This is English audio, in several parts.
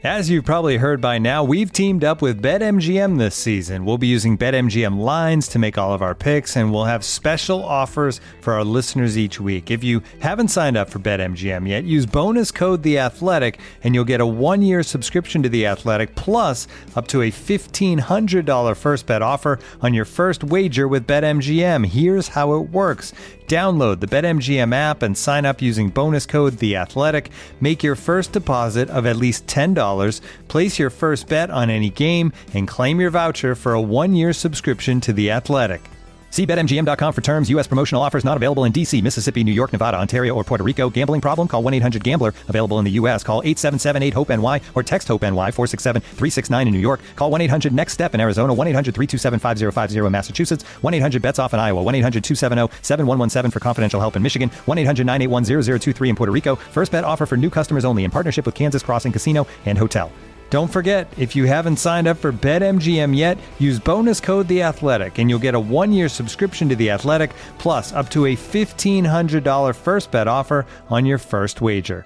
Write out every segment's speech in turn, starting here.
As you've probably heard by now, we've teamed up with BetMGM this season. We'll be using BetMGM lines to make all of our picks, and we'll have special offers for our listeners each week. If you haven't signed up for BetMGM yet, use bonus code The Athletic, and you'll get a 1-year subscription to The Athletic, plus up to a $1,500 first bet offer on your first wager with BetMGM. Here's how it works. Download the BetMGM app and sign up using bonus code The Athletic. Make your first deposit of at least $10. Place your first bet on any game and claim your voucher for a 1-year subscription to The Athletic. See BetMGM.com for terms. U.S. promotional offers not available in D.C., Mississippi, New York, Nevada, Ontario, or Puerto Rico. Gambling problem? Call 1-800-GAMBLER. Available in the U.S. Call 877-8-HOPE-NY or text HOPE-NY 467-369 in New York. Call 1-800-NEXT-STEP in Arizona. 1-800-327-5050 in Massachusetts. 1-800-BETS-OFF in Iowa. 1-800-270-7117 for confidential help in Michigan. 1-800-981-0023 in Puerto Rico. First bet offer for new customers only in partnership with Kansas Crossing Casino and Hotel. Don't forget, if you haven't signed up for BetMGM yet, use bonus code The Athletic, and you'll get a 1-year subscription to The Athletic, plus up to a $1,500 first bet offer on your first wager.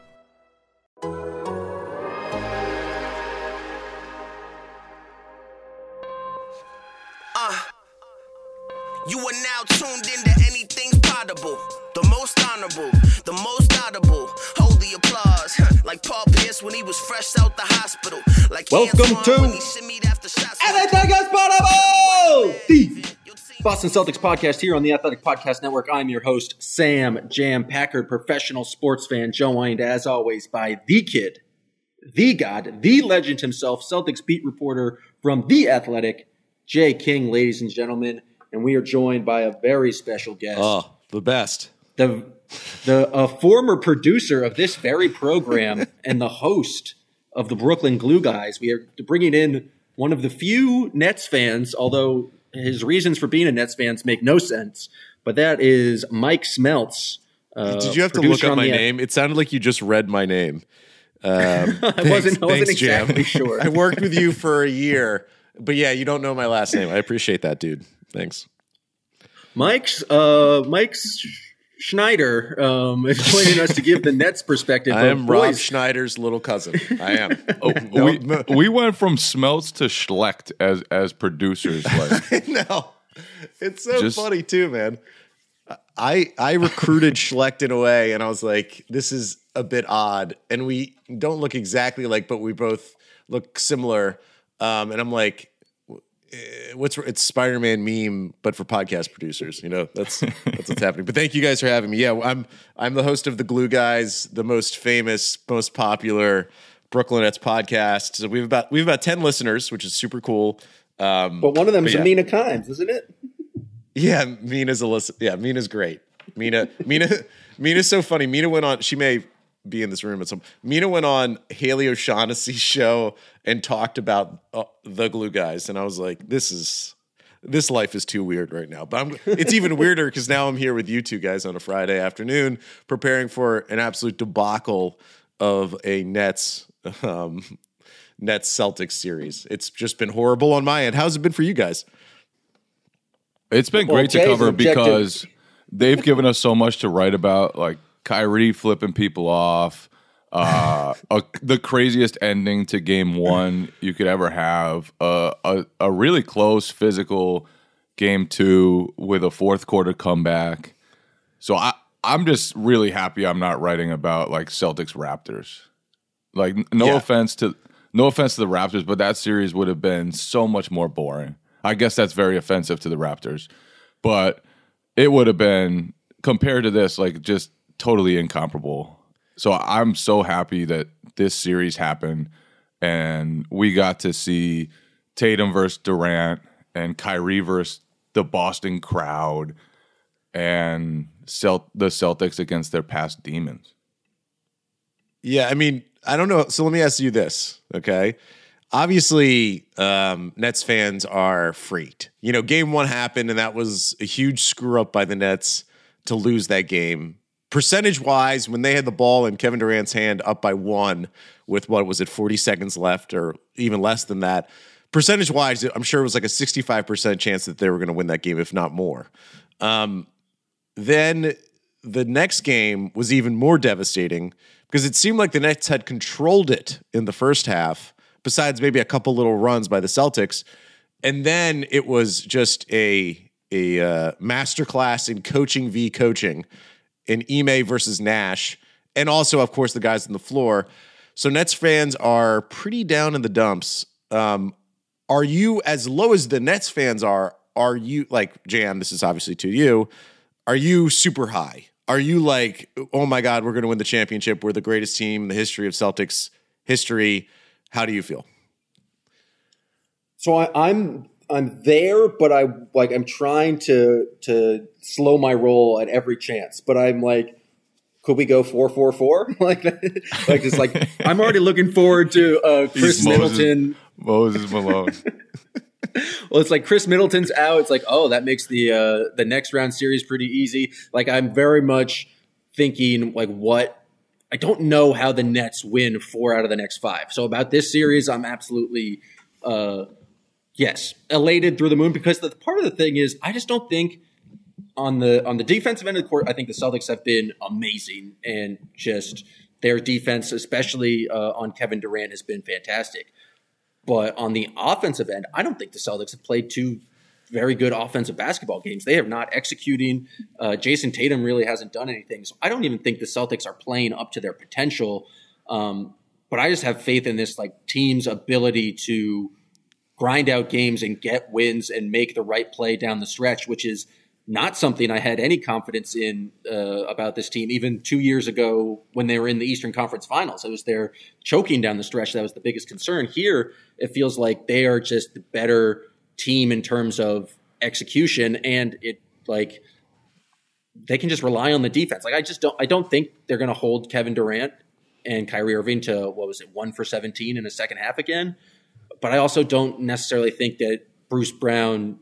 You are now tuned into Anything's Potable, the most honorable, the most audible. Hold the applause, like Paul Pierce when he was fresh out the hospital. Like welcome to Anything is Potable, the Boston Celtics podcast here on the Athletic Podcast Network. I'm your host, Sam Jam Packard, professional sports fan, joined as always by the kid, the god, the legend himself, Celtics beat reporter from The Athletic, Jay King, ladies and gentlemen. And we are joined by a very special guest. Oh, the best. A former producer of this very program and the host of the Brooklyn Glue Guys. We are bringing in one of the few Nets fans, although his reasons for being a Nets fan make no sense. But that is Mike Smeltz. Did you have to look up my name? It sounded like you just read my name. I wasn't exactly sure. I worked with you for a year. But yeah, you don't know my last name. I appreciate that, dude. Thanks. Mike's Schneider is joining us to give the Nets perspective. I am Rob Schneider's little cousin. I am. We went from Smeltz to Schlecht as producers. Like. I know. It's so funny too, man. I recruited Schlecht in a way, and I was like, this is a bit odd. And we don't look exactly like, but we both look similar. And I'm like, it's Spider-Man meme, but for podcast producers. You know, that's what's happening. But thank you guys for having me. Yeah, I'm the host of the Glue Guys, the most famous, most popular Brooklyn Nets podcast. So we have about 10 listeners, which is super cool. But one of them is Mina Kimes, isn't it? Yeah, Mina's a listen. Yeah, Mina's great. Mina's so funny. Mina went on. She may be in this room at some. Mina went on Haley O'Shaughnessy's show and talked about the Glue Guys, and I was like, this life is too weird right now. But it's even weirder because now I'm here with you two guys on a Friday afternoon, preparing for an absolute debacle of a Nets Celtics series. It's just been horrible on my end. How's it been for you guys? It's been great to cover because they've given us so much to write about, like Kyrie flipping people off, the craziest ending to game one you could ever have, a really close physical game two with a fourth quarter comeback. So I'm just really happy I'm not writing about like Celtics Raptors. Like no offense to the Raptors, but that series would have been so much more boring. I guess that's very offensive to the Raptors, but it would have been, compared to this, like just totally incomparable. So I'm so happy that this series happened and we got to see Tatum versus Durant and Kyrie versus the Boston crowd and the Celtics against their past demons. Yeah, I mean, I don't know. So let me ask you this, okay? Obviously, Nets fans are freaked. You know, game one happened, and that was a huge screw-up by the Nets to lose that game. Percentage-wise, when they had the ball in Kevin Durant's hand up by 1 with, 40 seconds left or even less than that, percentage-wise, I'm sure it was like a 65% chance that they were going to win that game, if not more. Then the next game was even more devastating because it seemed like the Nets had controlled it in the first half, besides maybe a couple little runs by the Celtics. And then it was just a masterclass in coaching v. coaching in Ime versus Nash. And also, of course, the guys on the floor. So Nets fans are pretty down in the dumps. Are you, as low as the Nets fans are you, like, Jam, this is obviously to you, are you super high? Are you like, oh my God, we're going to win the championship. We're the greatest team in the history of Celtics history. How do you feel? So I'm there, but I'm trying to slow my roll at every chance. But I'm like, could we go 4-4-4? like it's like I'm already looking forward to Chris Middleton. Moses Malone. Well, it's like Chris Middleton's out. It's like, oh, that makes the next round series pretty easy. Like, I'm very much thinking, like, what? I don't know how the Nets win 4 out of the next 5. So about this series, I'm absolutely, elated through the moon, because the part of the thing is, I just don't think on the defensive end of the court, I think the Celtics have been amazing, and just their defense, especially on Kevin Durant, has been fantastic. But on the offensive end, I don't think the Celtics have played 2 very good offensive basketball games. They are not executing. Jason Tatum really hasn't done anything. So I don't even think the Celtics are playing up to their potential. But I just have faith in this team's ability to grind out games and get wins and make the right play down the stretch, which is not something I had any confidence in about this team even 2 years ago when they were in the Eastern Conference Finals. It was their choking down the stretch that was the biggest concern. Here, it feels like they are just the better team in terms of execution, and they can just rely on the defense. I don't think they're going to hold Kevin Durant and Kyrie Irving to 1 for 17 in the second half again. But I also don't necessarily think that Bruce Brown.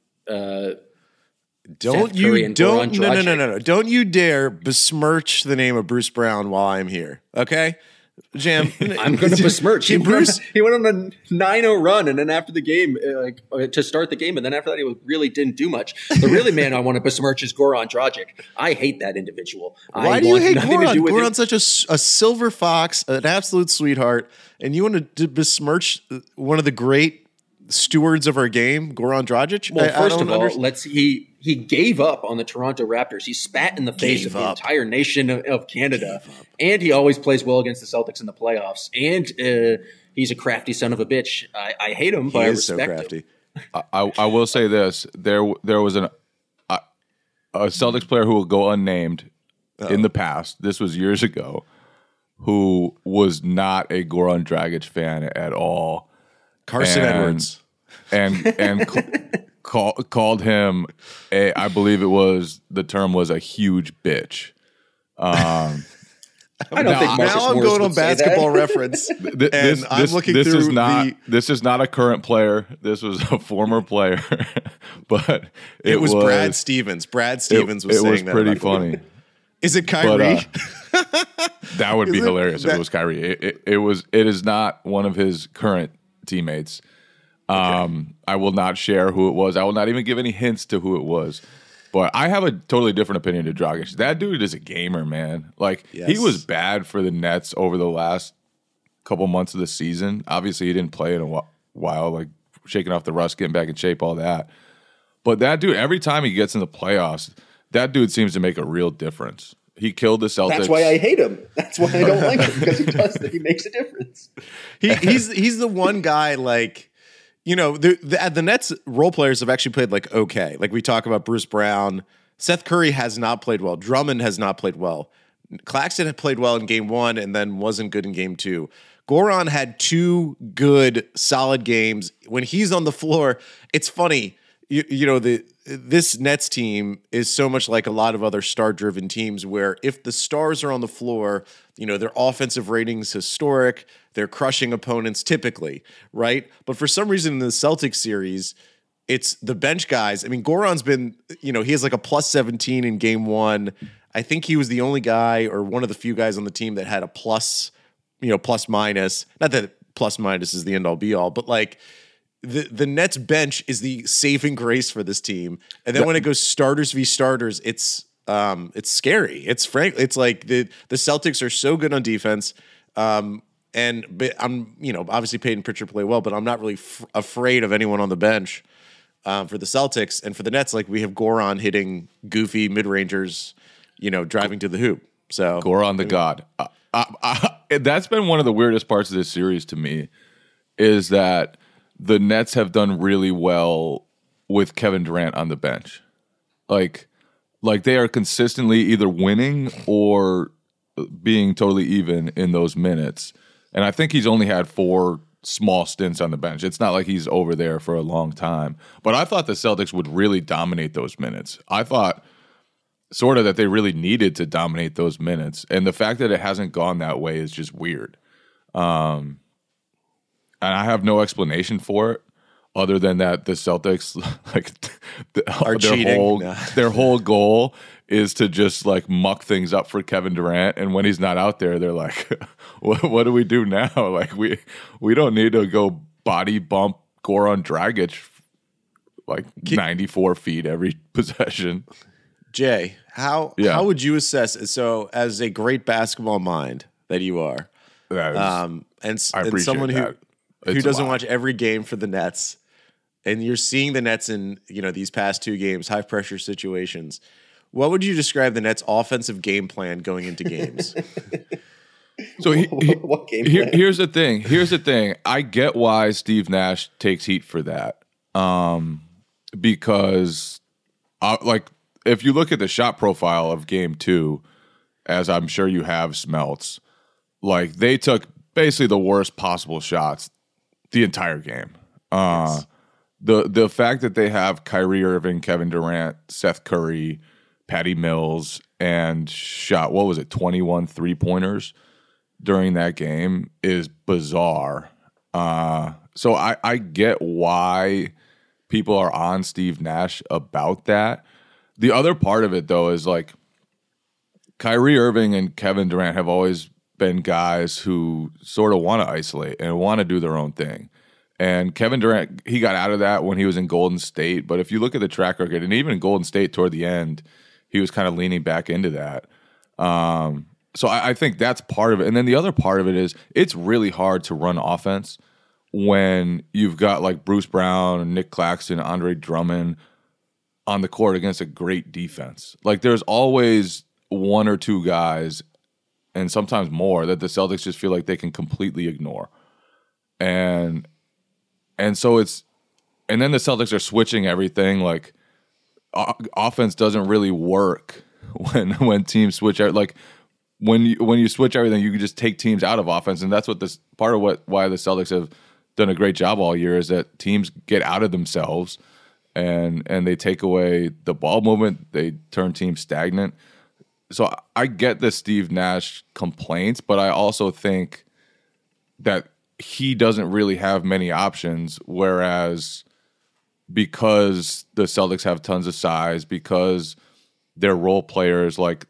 Don't you dare besmirch the name of Bruce Brown while I'm here. Okay? Jam. I'm going to besmirch. He went on a 9-0 run, and then after the game, to start the game, and then after that, he really didn't do much. The really man I want to besmirch is Goran Dragic. I hate that individual. Why do you hate Goran? Goran's such a silver fox, an absolute sweetheart, and you want to besmirch one of the great stewards of our game, Goran Dragic? Well, first of all, he gave up on the Toronto Raptors. He spat in the face of the entire nation of Canada, and he always plays well against the Celtics in the playoffs. And he's a crafty son of a bitch. I hate him, but I respect him. I will say this: there was a Celtics player who will go unnamed in the past. This was years ago, who was not a Goran Dragic fan at all. Carson Edwards. And called him I believe the term was a huge bitch. I don't think now I'm going on Basketball Reference. This is not a current player. This was a former player, but it was Brad Stevens. Brad Stevens was saying that. It was pretty funny. Is it Kyrie? That would be hilarious if it was Kyrie. It is not one of his current teammates. Okay. I will not share who it was. I will not even give any hints to who it was. But I have a totally different opinion to Dragic. That dude is a gamer, man. He was bad for the Nets over the last couple months of the season. Obviously, he didn't play in a while, shaking off the rust, getting back in shape, all that. But that dude, every time he gets in the playoffs, that dude seems to make a real difference. He killed the Celtics. That's why I hate him. That's why I don't like him, because he does that. He makes a difference. He's the one guy, the Nets role players have actually played okay. We talk about Bruce Brown. Seth Curry has not played well. Drummond has not played well. Claxton had played well in game 1 and then wasn't good in game 2. Goran had 2 good, solid games. When he's on the floor, it's funny. This Nets team is so much like a lot of other star-driven teams where if the stars are on the floor, their offensive ratings historic, they're crushing opponents typically, right? But for some reason in the Celtics series, it's the bench guys. I mean, Goran's been, he has a plus 17 in game 1. I think he was the only guy or one of the few guys on the team that had a plus minus. Not that plus minus is the end all be all, but the Nets bench is the saving grace for this team. And then when it goes starters v starters, it's it's scary. It's like the Celtics are so good on defense. But I'm, obviously Peyton Pritchard play well, but I'm not really afraid of anyone on the bench for the Celtics. And for the Nets, like we have Goran hitting goofy mid-rangers, driving to the hoop. So Goran the God. That's been one of the weirdest parts of this series to me, is that the Nets have done really well with Kevin Durant on the bench. Like they are consistently either winning or being totally even in those minutes. And I think he's only had 4 small stints on the bench. It's not like he's over there for a long time. But I thought the Celtics would really dominate those minutes. I thought sort of that they really needed to dominate those minutes. And the fact that it hasn't gone that way is just weird. And I have no explanation for it other than that the Celtics are cheating. Their whole goal is to just like muck things up for Kevin Durant, and when he's not out there, they're like, "What do we do now? Like we don't need to go body bump Goran Dragic like 94 feet every possession." Jay, how would you assess? So, as a great basketball mind that you are, and someone who doesn't watch every game for the Nets, and you're seeing the Nets in these past 2 games, high pressure situations. What would you describe the Nets' offensive game plan going into games? So what game plan? Here's the thing. I get why Steve Nash takes heat for that, because if you look at the shot profile of Game 2, as I'm sure you have, Smelts, like they took basically the worst possible shots the entire game. Yes. The fact that they have Kyrie Irving, Kevin Durant, Seth Curry, Patty Mills, and shot, 21 3-pointers during that game is bizarre. So I get why people are on Steve Nash about that. The other part of it, though, is like Kyrie Irving and Kevin Durant have always been guys who sort of want to isolate and want to do their own thing. And Kevin Durant, he got out of that when he was in Golden State. But if you look at the track record, and even in Golden State toward the end, he was kind of leaning back into that. So I think that's part of it. And then the other part of it is it's really hard to run offense when you've got like Bruce Brown and Nick Claxton, Andre Drummond on the court against a great defense. Like there's always 1 or 2 guys, and sometimes more, that the Celtics just feel like they can completely ignore. And so and then the Celtics are switching everything. Like offense doesn't really work when teams switch out. Like when you switch everything, you can just take teams out of offense, and that's why the Celtics have done a great job all year, is that teams get out of themselves and they take away the ball movement. They turn teams stagnant. So I get the Steve Nash complaints, but I also think that he doesn't really have many options, whereas because the Celtics have tons of size, because their role players like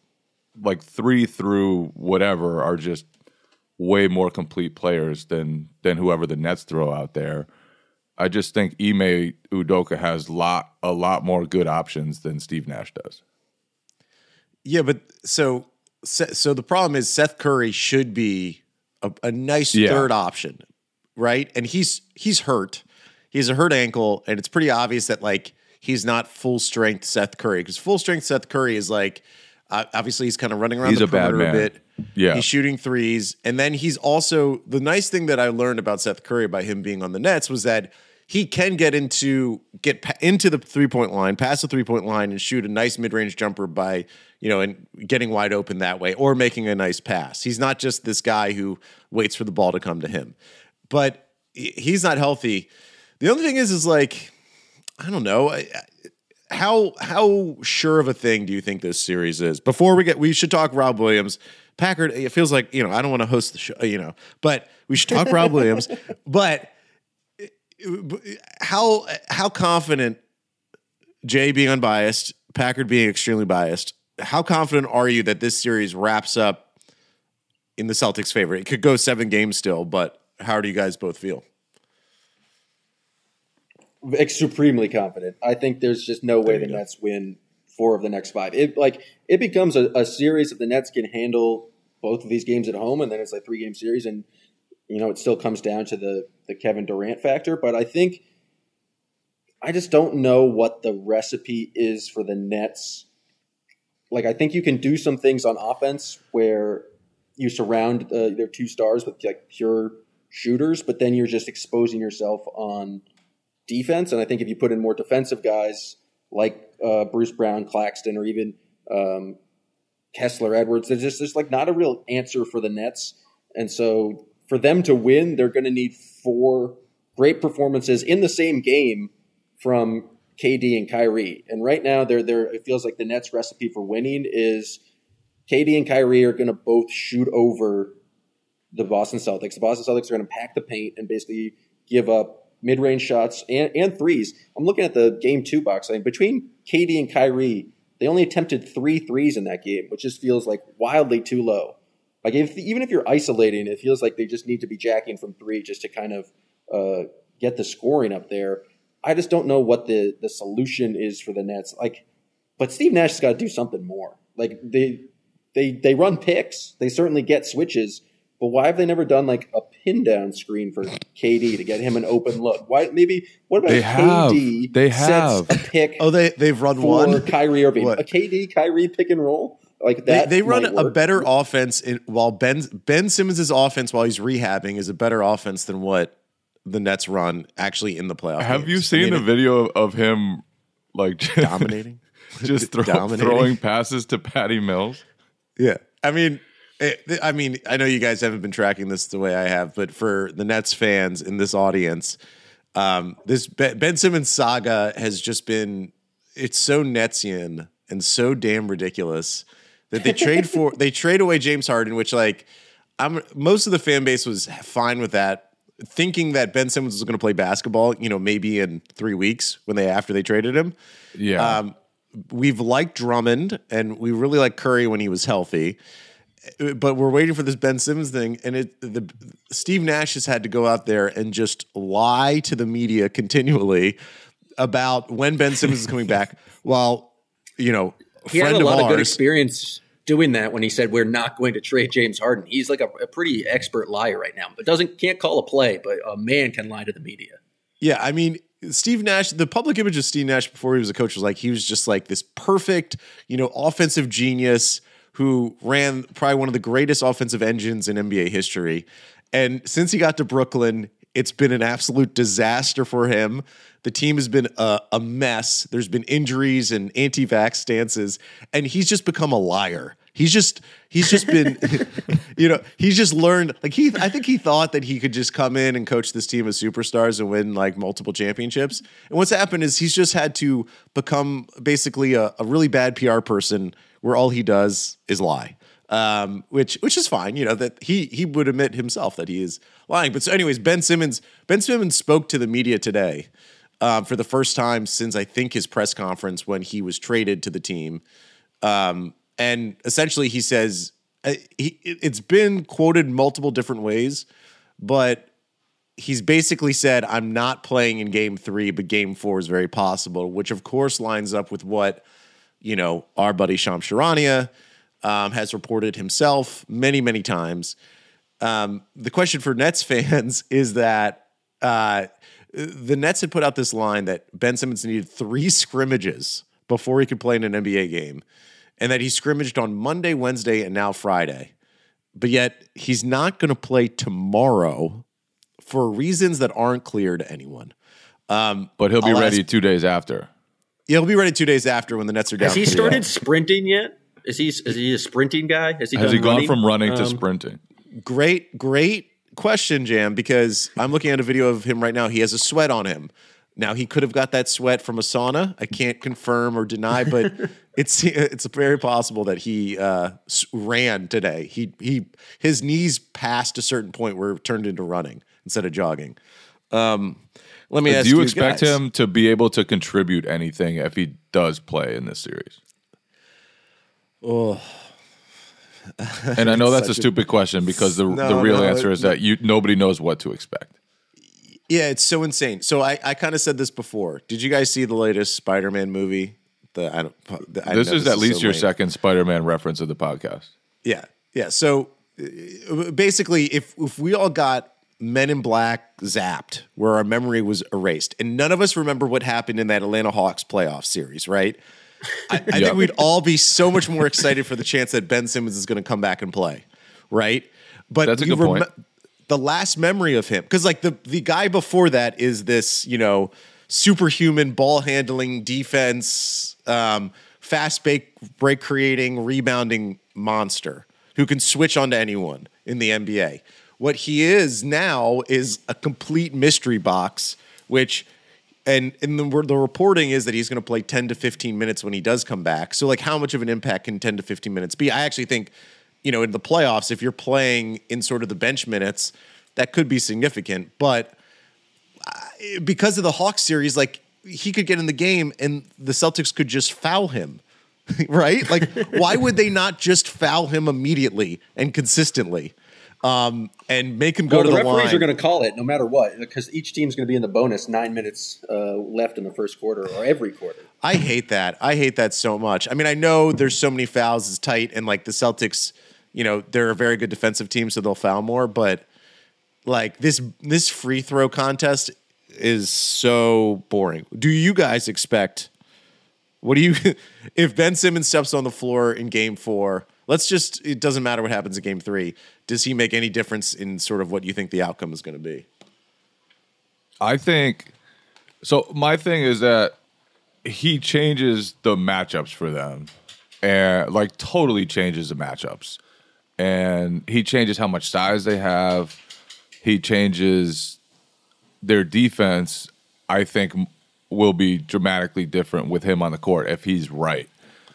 3 through whatever are just way more complete players than whoever the Nets throw out there. I just think Ime Udoka has a lot more good options than Steve Nash does. Yeah, but so the problem is Seth Curry should be a nice third option, right? And he's hurt. He has a hurt ankle, and it's pretty obvious that like he's not full strength Seth Curry, because full strength Seth Curry is like obviously he's kind of running around the perimeter a bit. Yeah, he's shooting threes, and then he's also, the nice thing that I learned about Seth Curry by him being on the Nets was that he can get into the 3-point line, past the 3-point line, and shoot a nice mid-range jumper by, and getting wide open that way, or making a nice pass. He's not just this guy who waits for the ball to come to him. But he's not healthy. The other thing is like, I don't know, how sure of a thing do you think this series is? Before we should talk Rob Williams. Packard, it feels like, I don't want to host the show, but we should talk Rob Williams. But how confident, Jay being unbiased, Packard being extremely biased, how confident are you that this series wraps up in the Celtics' favor? It could go 7 games still, but how do you guys both feel? Supremely confident. I think there's just no way the Nets win 4 of the next 5. It becomes a series if the Nets can handle both of these games at home, and then it's a 3-game series, and it still comes down to the Kevin Durant factor. But I just don't know what the recipe is for the Nets. I think you can do some things on offense where you surround their 2 stars with pure shooters, but then you're just exposing yourself on defense. And I think if you put in more defensive guys like Bruce Brown, Claxton, or even Kessler Edwards, there's not a real answer for the Nets. And so for them to win, they're going to need 4 great performances in the same game from KD and Kyrie. And right now, it feels like the Nets' recipe for winning is KD and Kyrie are going to both shoot over the Boston Celtics. The Boston Celtics are going to pack the paint and basically give up mid-range shots and threes. I'm looking at the Game 2 box line. Between KD and Kyrie, they only attempted 3 threes in that game, which just feels wildly too low. Even if you're isolating, it feels like they just need to be jacking from 3 just to kind of get the scoring up there. I just don't know what the solution is for the Nets. But Steve Nash has got to do something more. They run picks. They certainly get switches. But why have they never done a pin down screen for KD to get him an open look? What about KD sets a pick? Oh, they've run for one Kyrie Irving. What? A KD Kyrie pick and roll that. They run a better offense while Ben Simmons' offense while he's rehabbing is a better offense than what the Nets run actually in the playoffs. Have you seen the video of him dominating, just throwing passes to Patty Mills? Yeah, I mean, I know you guys haven't been tracking this the way I have, but for the Nets fans in this audience, this Ben Simmons saga has just been—it's so Netsian and so damn ridiculous that they trade away James Harden, which most of the fan base was fine with that. Thinking that Ben Simmons was going to play basketball, maybe in 3 weeks after they traded him. Yeah. We've liked Drummond and we really liked Curry when he was healthy, but we're waiting for this Ben Simmons thing. And Steve Nash has had to go out there and just lie to the media continually about when Ben Simmons is coming back. While, he had a lot of good experience doing that when he said we're not going to trade James Harden. He's a pretty expert liar right now, but can't call a play, but a man can lie to the media. Yeah, I mean, Steve Nash, the public image of Steve Nash before he was a coach was he was just this perfect, offensive genius who ran probably one of the greatest offensive engines in NBA history. And since he got to Brooklyn, it's been an absolute disaster for him. The team has been a mess. There's been injuries and anti-vax stances, and he's just become a liar. He's just been, he's just learned. I think he thought that he could just come in and coach this team of superstars and win multiple championships. And what's happened is he's just had to become basically a really bad PR person where all he does is lie. Which is fine, that he would admit himself that he is lying. But so anyways, Ben Simmons spoke to the media today for the first time since I think his press conference when he was traded to the team. And essentially he says it's been quoted multiple different ways, but he's basically said, I'm not playing in Game 3, but Game 4 is very possible, which of course lines up with what, our buddy Shams Charania has reported himself many, many times. The question for Nets fans is that the Nets had put out this line that Ben Simmons needed 3 scrimmages before he could play in an NBA game, and that he scrimmaged on Monday, Wednesday, and now Friday. But yet he's not going to play tomorrow for reasons that aren't clear to anyone. But he'll be ready 2 days after. Yeah, he'll be ready 2 days after when the Nets are down. Has he started sprinting yet? Is he a sprinting guy? Has he gone from running to sprinting? Great question, Jam, because I'm looking at a video of him right now. He has a sweat on him. Now, he could have got that sweat from a sauna. I can't confirm or deny, but it's very possible that he ran today. His knees passed a certain point where it turned into running instead of jogging. Let me ask you, do you expect him to be able to contribute anything if he does play in this series? Oh. And I know that's a stupid question because the real answer is that nobody knows what to expect. Yeah, it's so insane. So I kind of said this before. Did you guys see the latest Spider-Man movie, the. This is at least your second Spider-Man reference of the podcast. Yeah. So basically, if we all got Men in Black zapped, where our memory was erased, and none of us remember what happened in that Atlanta Hawks playoff series, right? I think we'd all be so much more excited for the chance that Ben Simmons is going to come back and play, right? But that's a good point. The last memory of him, because like the guy before that is this, superhuman ball handling defense, fast break creating, rebounding monster who can switch onto anyone in the NBA. What he is now is a complete mystery box, which. And the reporting is that he's going to play 10 to 15 minutes when he does come back. So, like, how much of an impact can 10 to 15 minutes be? I actually think, in the playoffs, if you're playing in sort of the bench minutes, that could be significant. But because of the Hawks series, like, he could get in the game and the Celtics could just foul him, right? Like, why would they not just foul him immediately and consistently? And make him go to the line. The referees are going to call it no matter what, because each team's going to be in the bonus 9 minutes left in the first quarter or every quarter. I hate that. I hate that so much. I mean, I know there's so many fouls, it's tight, and like the Celtics, they're a very good defensive team, so they'll foul more. But like this free throw contest is so boring. Do you guys expect? If Ben Simmons steps on the floor in Game 4? It doesn't matter what happens in Game 3. Does he make any difference in sort of what you think the outcome is going to be? I think so. My thing is that he changes the matchups for them, and like totally changes the matchups, and he changes how much size they have. He changes their defense. I think will be dramatically different with him on the court if he's right.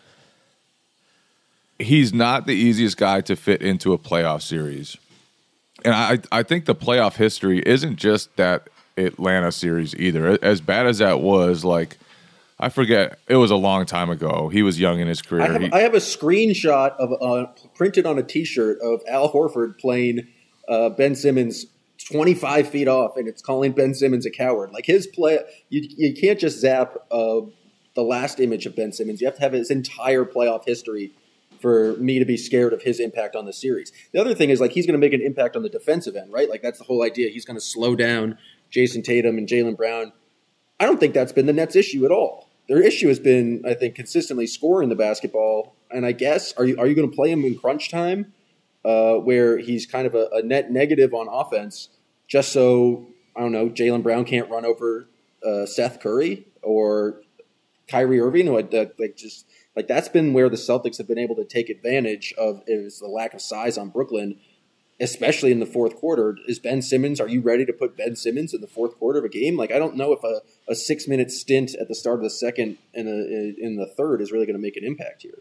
He's not the easiest guy to fit into a playoff series. And I think the playoff history isn't just that Atlanta series either. As bad as that was, like, I forget, it was a long time ago. He was young in his career. I have a screenshot of printed on a T-shirt of Al Horford playing Ben Simmons 25 feet off, and it's calling Ben Simmons a coward. Like, his play, you can't just zap the last image of Ben Simmons. You have to have his entire playoff history for me to be scared of his impact on the series. The other thing is, like, he's going to make an impact on the defensive end, right? Like, that's the whole idea. He's going to slow down Jason Tatum and Jaylen Brown. I don't think that's been the Nets' issue at all. Their issue has been, I think, consistently scoring the basketball. And I guess, are you going to play him in crunch time where he's kind of a net negative on offense just so, I don't know, Jaylen Brown can't run over Seth Curry or Kyrie Irving, Like, that's been where the Celtics have been able to take advantage of, is the lack of size on Brooklyn, especially in the fourth quarter. Are you ready to put Ben Simmons in the fourth quarter of a game? Like, I don't know if a 6-minute stint at the start of the second and in the third is really going to make an impact here.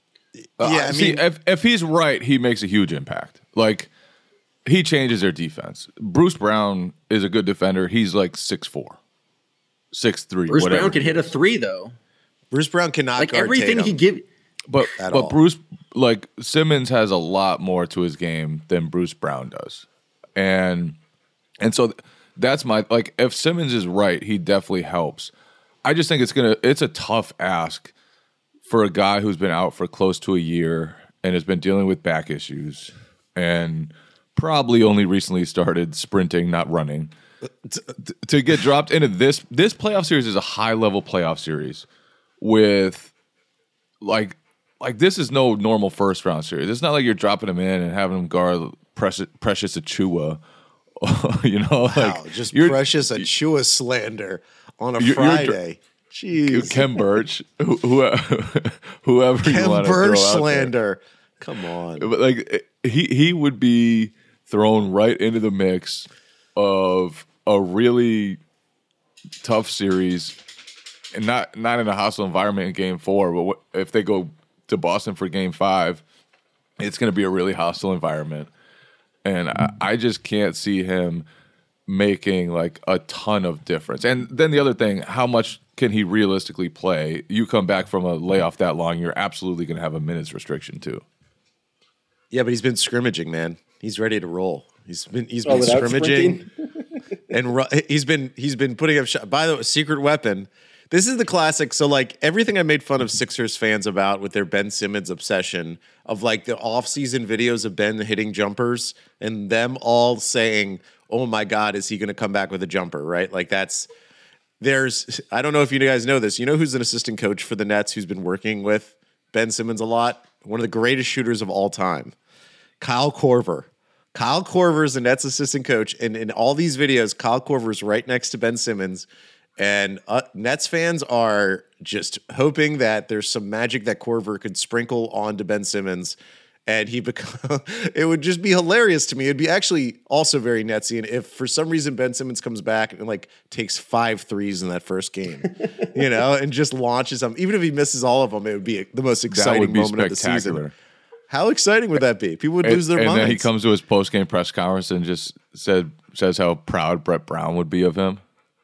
I mean, if he's right, he makes a huge impact. Like, he changes their defense. Bruce Brown is a good defender. He's like 6'4", 6'3". Bruce Brown can hit a three, though. Bruce Brown cannot like guard everything Tatum. he give. But Bruce, like, Simmons has a lot more to his game than Bruce Brown does, and so that's my, like, if Simmons is right, he definitely helps. I just think it's a tough ask for a guy who's been out for close to a year and has been dealing with back issues and probably only recently started sprinting, not running, to get dropped into this playoff series. Is a high level playoff series with like this is no normal first round series. It's not like you're dropping him in and having him guard Precious Achiuwa. Just Precious Achiuwa slander on a Friday. Jeez, Kem Birch, whoever Kem you want to Birch throw out slander. There. Come on, but like he would be thrown right into the mix of a really tough series. And not in a hostile environment in Game 4, but if they go to Boston for Game 5, it's going to be a really hostile environment. And I just can't see him making like a ton of difference. And then the other thing, how much can he realistically play? You come back from a layoff that long, you're absolutely going to have a minutes restriction too. Yeah, but he's been scrimmaging, man. He's ready to roll. He's been scrimmaging, and he's been putting up shots. By the way, secret weapon. This is the classic. So, like, everything I made fun of Sixers fans about with their Ben Simmons obsession of, like, the off-season videos of Ben hitting jumpers and them all saying, oh, my God, is he going to come back with a jumper, right? Like, I don't know if you guys know this. You know who's an assistant coach for the Nets who's been working with Ben Simmons a lot? One of the greatest shooters of all time, Kyle Korver. Kyle Korver is the Nets assistant coach, and in all these videos, Kyle Korver is right next to Ben Simmons. And Nets fans are just hoping that there's some magic that Korver could sprinkle onto Ben Simmons, and it would just be hilarious to me. It'd be actually also very Netsian if for some reason Ben Simmons comes back and like takes 5 threes in that first game, and just launches them. Even if he misses all of them, it would be the most exciting moment of the season. How exciting would that be? People would lose their minds. And then he comes to his post-game press conference and just says how proud Brett Brown would be of him.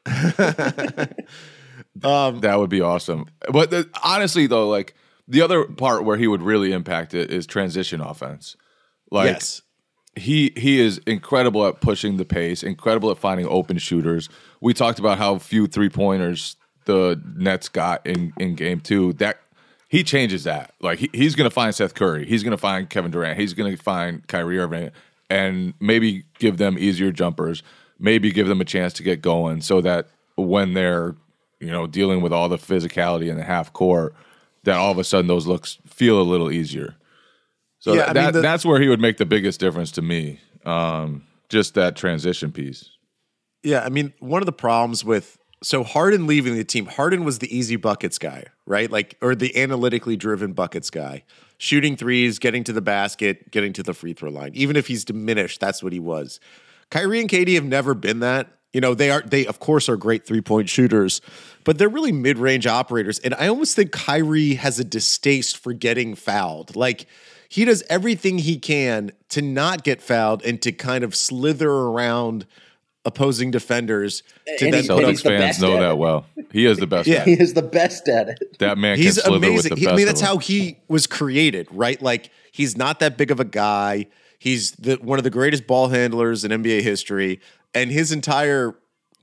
That would be awesome. But honestly, though, like the other part where he would really impact it is transition offense. Like, yes. He is incredible at pushing the pace, incredible at finding open shooters. We talked about how few 3-pointers the Nets got in game 2. That he changes that. Like he's going to find Seth Curry, he's going to find Kevin Durant, he's going to find Kyrie Irving, and maybe give them easier jumpers. Maybe give them a chance to get going so that when they're, dealing with all the physicality in the half court, that all of a sudden those looks feel a little easier. So that's where he would make the biggest difference to me. Just that transition piece. Yeah, I mean, one of the problems with Harden leaving the team, Harden was the easy buckets guy, right? Like, or the analytically driven buckets guy. Shooting threes, getting to the basket, getting to the free throw line. Even if he's diminished, that's what he was. Kyrie and KD have never been that. They of course are great 3-point shooters, but they're really mid-range operators. And I almost think Kyrie has a distaste for getting fouled. Like, he does everything he can to not get fouled and to kind of slither around opposing defenders. Celtics fans know that well. He is the best. Yeah, he is the best at it. That man can slither amazing. With the best. I mean, that's how he was created, right? Like, he's not that big of a guy. He's one of the greatest ball handlers in NBA history, and his entire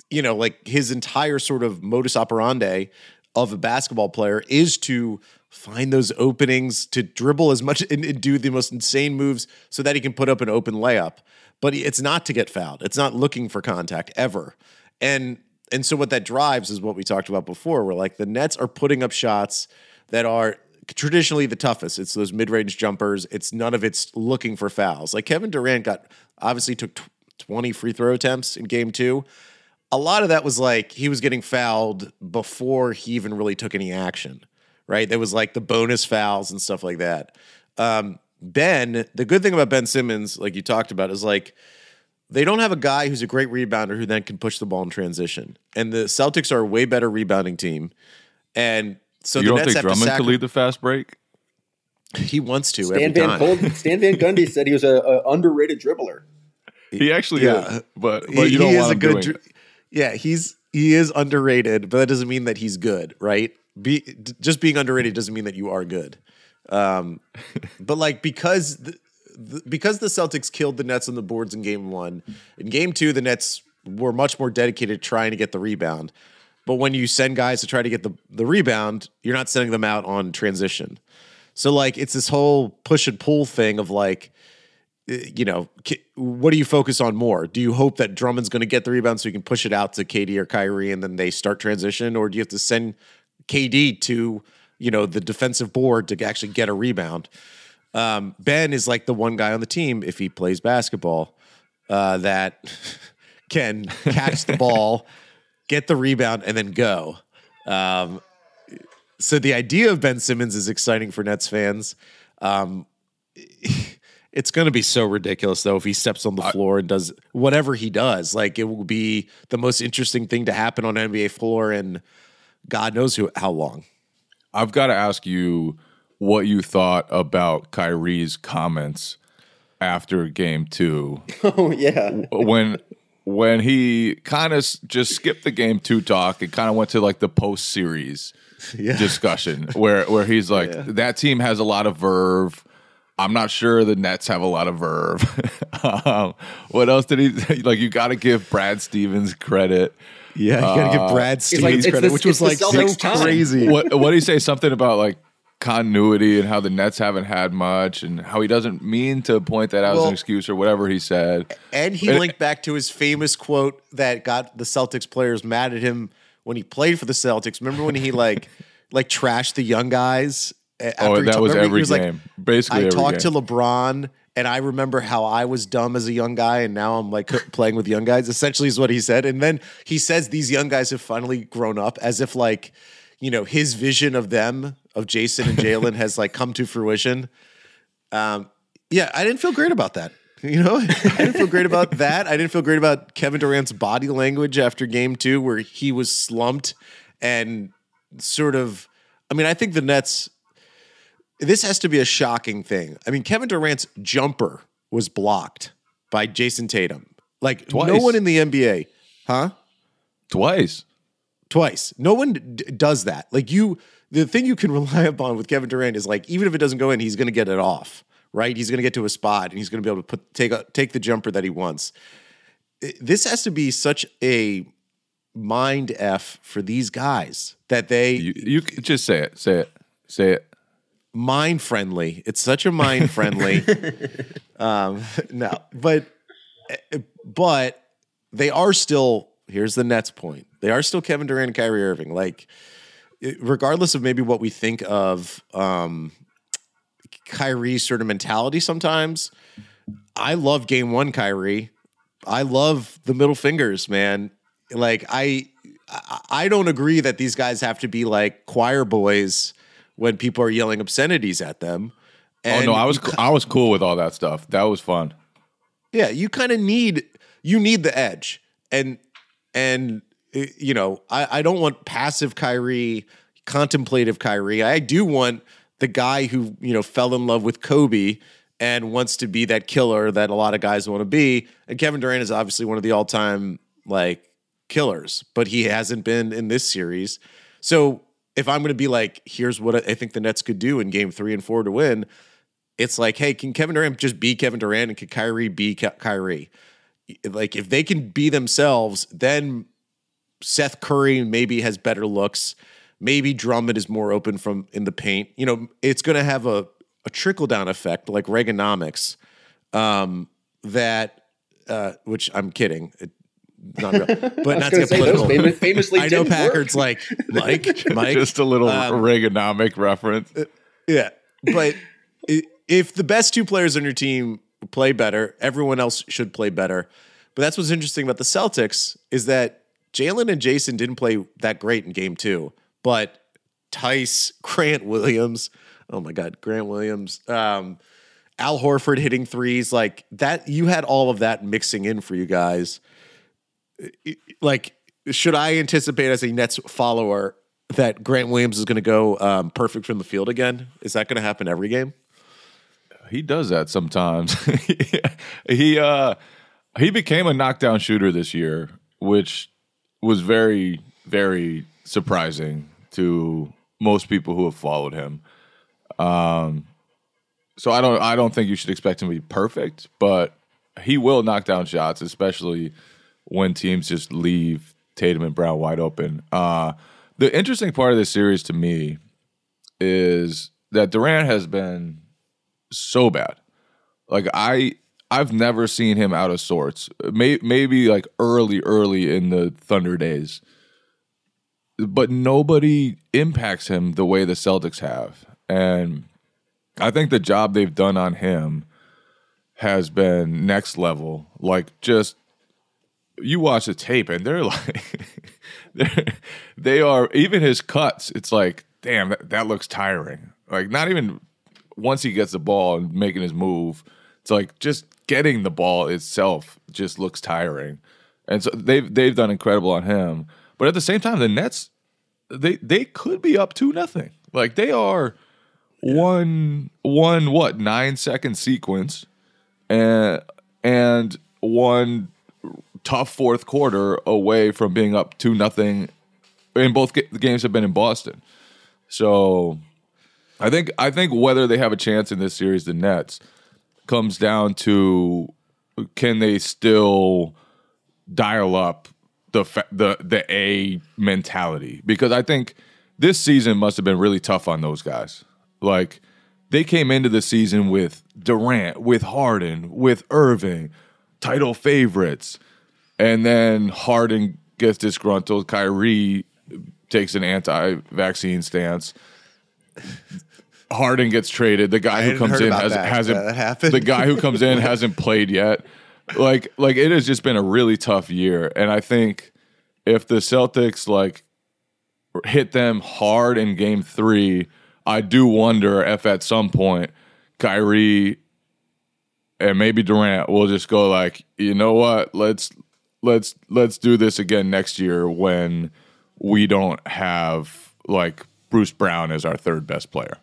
sort of modus operandi of a basketball player is to find those openings, to dribble as much and do the most insane moves so that he can put up an open layup. But it's not to get fouled. It's not looking for contact ever. And so what that drives is what we talked about before, where like the Nets are putting up shots that are traditionally the toughest. It's those mid-range jumpers. It's none of it's looking for fouls. Like Kevin Durant obviously took 20 free throw attempts in game 2. A lot of that was like he was getting fouled before he even really took any action, right? There was like the bonus fouls and stuff like that. The good thing about Ben Simmons, like you talked about, is like they don't have a guy who's a great rebounder who then can push the ball in transition. And the Celtics are a way better rebounding team. And so you don't think Drummond could lead the fast break? He wants to. Stan Van Gundy said he was an underrated dribbler. He actually is, but you don't want him doing it. Yeah, he is underrated, but that doesn't mean that he's good, right? Just being underrated doesn't mean that you are good. But like because the Celtics killed the Nets on the boards in game 1, in game 2 the Nets were much more dedicated trying to get the rebound. But when you send guys to try to get the rebound, you're not sending them out on transition. So like it's this whole push and pull thing of like, what do you focus on more? Do you hope that Drummond's going to get the rebound so you can push it out to KD or Kyrie and then they start transition? Or do you have to send KD to, the defensive board to actually get a rebound? Ben is like the one guy on the team, if he plays basketball, that can catch the ball, get the rebound, and then go. So the idea of Ben Simmons is exciting for Nets fans. It's going to be so ridiculous, though, if he steps on the floor and does whatever he does. Like, it will be the most interesting thing to happen on an NBA floor in God knows how long. I've got to ask you what you thought about Kyrie's comments after game 2. Oh, yeah. When he kind of just skipped the game 2 talk and kind of went to like the post-series discussion where he's like, that team has a lot of verve. I'm not sure the Nets have a lot of verve. What else did he like? You got to give Brad Stevens credit. Yeah, you got to give Brad Stevens credit, which was like so crazy. What did he say? Something about like continuity and how the Nets haven't had much, and how he doesn't mean to point that out as an excuse or whatever he said. And he linked back to his famous quote that got the Celtics players mad at him when he played for the Celtics. Remember when he like trashed the young guys? That was every game. Basically, I talked to LeBron, and I remember how I was dumb as a young guy, and now I'm like playing with young guys. Essentially, is what he said. And then he says these young guys have finally grown up, as if like, you know, his vision of them, of Jason and Jalen, has like come to fruition. Yeah, I didn't feel great about that. You know, I didn't feel great about that. I didn't feel great about Kevin Durant's body language after game 2, where he was slumped and sort of. I mean, I think the Nets. This has to be a shocking thing. I mean, Kevin Durant's jumper was blocked by Jason Tatum. Like, twice. No one in the NBA. Huh? Twice. No one does that. Like, the thing you can rely upon with Kevin Durant is, like, even if it doesn't go in, he's going to get it off, right? He's going to get to a spot, and he's going to be able to take the jumper that he wants. This has to be such a mind F for these guys that they... You just say it. Mind friendly. It's such a mind friendly. No, but they are still. Here's the Nets point. They are still Kevin Durant and Kyrie Irving. Like, regardless of maybe what we think of Kyrie's sort of mentality. Sometimes I love Game 1 Kyrie. I love the middle fingers, man. Like I don't agree that these guys have to be like choir boys when people are yelling obscenities at them. And I was cool with all that stuff. That was fun. Yeah, you kind of need the edge. And you know, I don't want passive Kyrie, contemplative Kyrie. I do want the guy who, you know, fell in love with Kobe and wants to be that killer that a lot of guys want to be. And Kevin Durant is obviously one of the all-time like killers, but he hasn't been in this series. So if I'm going to be like, here's what I think the Nets could do in game 3 and 4 to win, it's like, hey, can Kevin Durant just be Kevin Durant and can Kyrie be Kyrie? Like, if they can be themselves, then Seth Curry maybe has better looks. Maybe Drummond is more open from in the paint. You know, it's going to have a trickle-down effect like Reaganomics which I'm kidding. Not real, but not to get political. Famously, I know Packard's like Mike, just a little Reaganomic reference. Yeah, but if the best 2 players on your team play better, everyone else should play better. But that's what's interesting about the Celtics is that Jalen and Jason didn't play that great in game 2, but Tice, Grant Williams, oh my God, Grant Williams, Al Horford hitting threes like that. You had all of that mixing in for you guys. Like, should I anticipate as a Nets follower that Grant Williams is going to go perfect from the field again? Is that going to happen every game? He does that sometimes. He became a knockdown shooter this year, which was very, very surprising to most people who have followed him. So I don't think you should expect him to be perfect, but he will knock down shots, especially when teams just leave Tatum and Brown wide open. The interesting part of this series to me is that Durant has been so bad. Like I've never seen him out of sorts. Maybe like early in the Thunder days. But nobody impacts him the way the Celtics have. And I think the job they've done on him has been next level. Like, just you watch the tape and they're like they are, even his cuts, it's like, damn, that looks tiring. Like, not even once he gets the ball and making his move, it's like just getting the ball itself just looks tiring. And so they've done incredible on him. But at the same time, the Nets, they could be up 2-0. Like, they are one 9-second sequence and one tough fourth quarter away from being up 2-0. And both the games have been in Boston. So I think whether they have a chance in this series, the Nets, comes down to can they still dial up the A mentality, because I think this season must have been really tough on those guys. Like, they came into the season with Durant, with Harden, with Irving, title favorites, and then Harden gets disgruntled. Kyrie takes an anti-vaccine stance. Harden gets traded. The guy who comes in hasn't. The guy who comes in hasn't played yet. Like it has just been a really tough year, and I think if the Celtics like hit them hard in Game 3, I do wonder if at some point Kyrie and maybe Durant will just go like, you know what, let's do this again next year when we don't have like Bruce Brown as our third best player.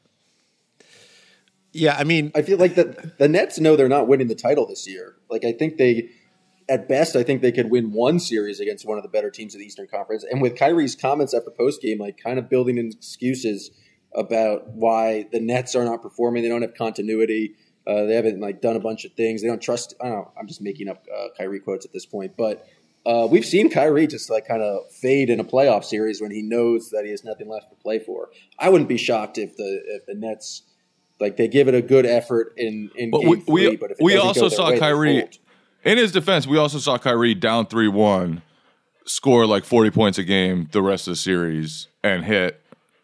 Yeah, I mean, I feel like the Nets know they're not winning the title this year. Like, I think at best, I think they could win one series against one of the better teams of the Eastern Conference. And with Kyrie's comments after postgame, like kind of building in excuses about why the Nets are not performing, they don't have continuity, they haven't like done a bunch of things, they don't trust. I don't know. I'm just making up Kyrie quotes at this point, but we've seen Kyrie just like kind of fade in a playoff series when he knows that he has nothing left to play for. I wouldn't be shocked if the Nets. Like, they give it a good effort in Game 3, but if it we doesn't also go their saw way, Kyrie, in his defense, we also saw Kyrie down 3-1, score like 40 points a game the rest of the series, and hit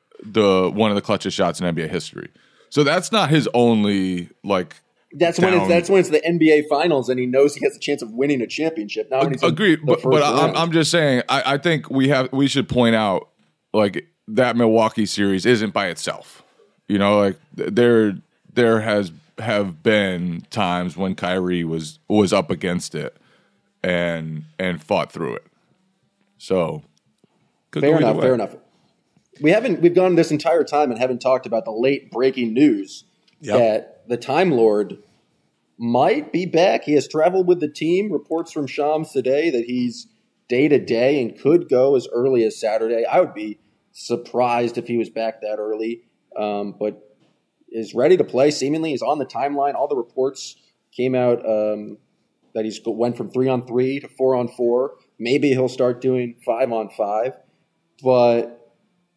one of the clutchest shots in NBA history. So that's not his only like. That's when it's the NBA Finals, and he knows he has a chance of winning a championship. Now, agreed, but I'm just saying, I think we should point out like that Milwaukee series isn't by itself. You know, like there have been times when Kyrie was up against it and fought through it. So fair enough. We've gone this entire time and haven't talked about the late breaking news that the Time Lord might be back. He has traveled with the team. Reports from Shams today that he's day to day and could go as early as Saturday. I would be surprised if he was back that early. But is ready to play. Seemingly, he's on the timeline. All the reports came out that he's went from 3-on-3 to 4-on-4. Maybe he'll start doing 5-on-5. But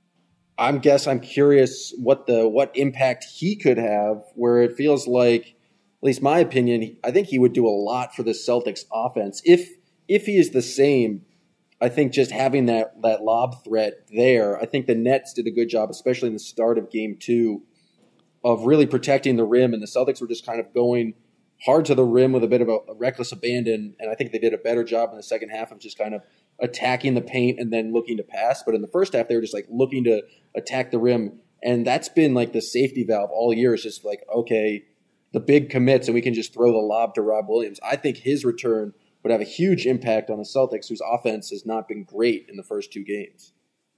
I'm curious what impact he could have. Where it feels like, at least my opinion, I think he would do a lot for the Celtics offense if he is the same. I think just having that lob threat there, I think the Nets did a good job, especially in the start of Game 2, of really protecting the rim, and the Celtics were just kind of going hard to the rim with a bit of a reckless abandon, and I think they did a better job in the second half of just kind of attacking the paint and then looking to pass. But in the first half, they were just like looking to attack the rim, and that's been like the safety valve all year. It's just like, okay, the big commits, and we can just throw the lob to Rob Williams. I think his return would have a huge impact on the Celtics, whose offense has not been great in the first 2 games.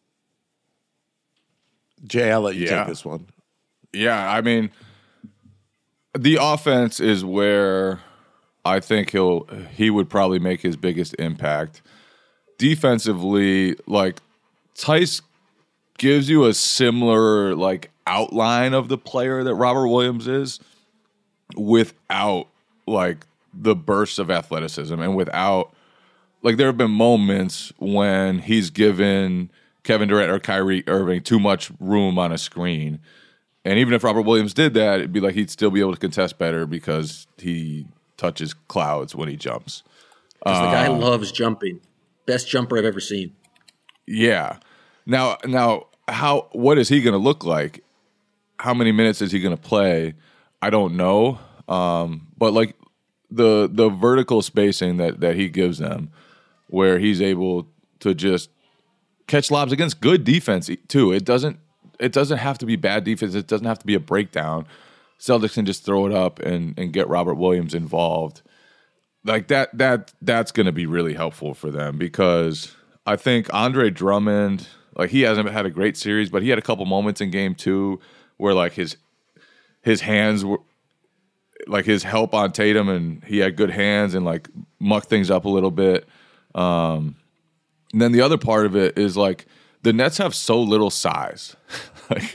Jay, I'll let you take this one. Yeah, I mean, the offense is where I think he would probably make his biggest impact. Defensively, like, Tice gives you a similar like outline of the player that Robert Williams is, without like the bursts of athleticism, and without like there have been moments when he's given Kevin Durant or Kyrie Irving too much room on a screen. And even if Robert Williams did that, it'd be like he'd still be able to contest better because he touches clouds when he jumps. Because the guy loves jumping. Best jumper I've ever seen. Yeah. Now what is he going to look like? How many minutes is he going to play? I don't know. But like the vertical spacing that he gives them, where he's able to just catch lobs against good defense too. It doesn't have to be bad defense. It doesn't have to be a breakdown. Celtics can just throw it up and get Robert Williams involved. Like that's going to be really helpful for them, because I think Andre Drummond, like, he hasn't had a great series, but he had a couple moments in Game 2 where like his hands were like his help on Tatum, and he had good hands and like mucked things up a little bit. And then the other part of it is like the Nets have so little size. Like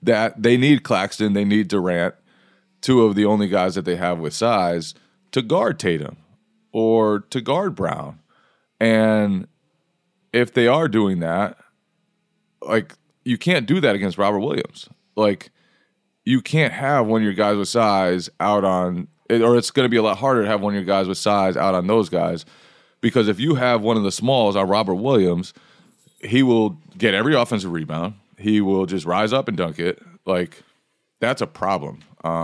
that they need Claxton, they need Durant, two of the only guys that they have with size to guard Tatum or to guard Brown. And if they are doing that, like, you can't do that against Robert Williams. Like, you can't have one of your guys with size out on, or it's going to be a lot harder to have one of your guys with size out on those guys, because if you have one of the smalls on Robert Williams, he will get every offensive rebound. He will just rise up and dunk it. Like, that's a problem.